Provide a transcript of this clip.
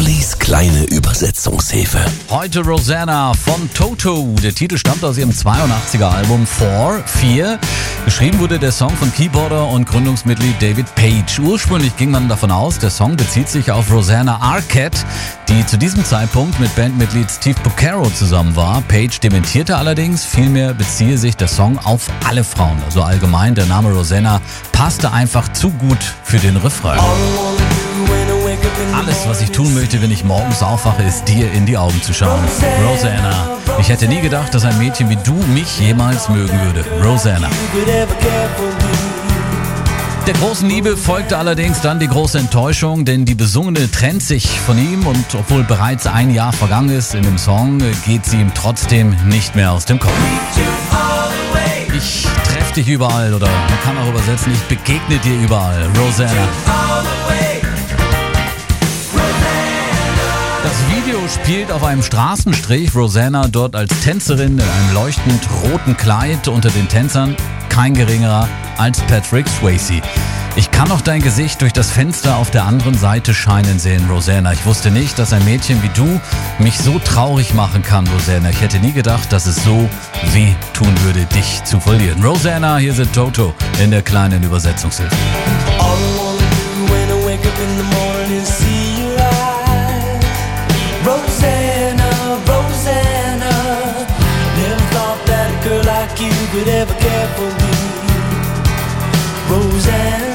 Ollis kleine Übersetzungshilfe. Heute Rosanna von Toto. Der Titel stammt aus ihrem 82er Album 4. Geschrieben wurde der Song von Keyboarder und Gründungsmitglied David Page. Ursprünglich ging man davon aus, der Song bezieht sich auf Rosanna Arquette, die zu diesem Zeitpunkt mit Bandmitglied Steve Porcaro zusammen war. Page dementierte allerdings, vielmehr beziehe sich der Song auf alle Frauen. Also allgemein, der Name Rosanna passte einfach zu gut für den Refrain. Alles, was ich tun möchte, wenn ich morgens aufwache, ist dir in die Augen zu schauen. Rosanna. Ich hätte nie gedacht, dass ein Mädchen wie du mich jemals mögen würde. Rosanna. Der großen Liebe folgte allerdings dann die große Enttäuschung, denn die Besungene trennt sich von ihm und obwohl bereits ein Jahr vergangen ist in dem Song, geht sie ihm trotzdem nicht mehr aus dem Kopf. Ich treffe dich überall oder man kann auch übersetzen, ich begegne dir überall. Rosanna. Das Video spielt auf einem Straßenstrich. Rosanna dort als Tänzerin in einem leuchtend roten Kleid unter den Tänzern. Kein geringerer als Patrick Swayze. Ich kann noch dein Gesicht durch das Fenster auf der anderen Seite scheinen sehen, Rosanna. Ich wusste nicht, dass ein Mädchen wie du mich so traurig machen kann, Rosanna. Ich hätte nie gedacht, dass es so weh tun würde, dich zu verlieren. Rosanna, hier sind Toto in der kleinen Übersetzungshilfe. Rosanna, Rosanna, never thought that a girl like you could ever care for me. Rosanna.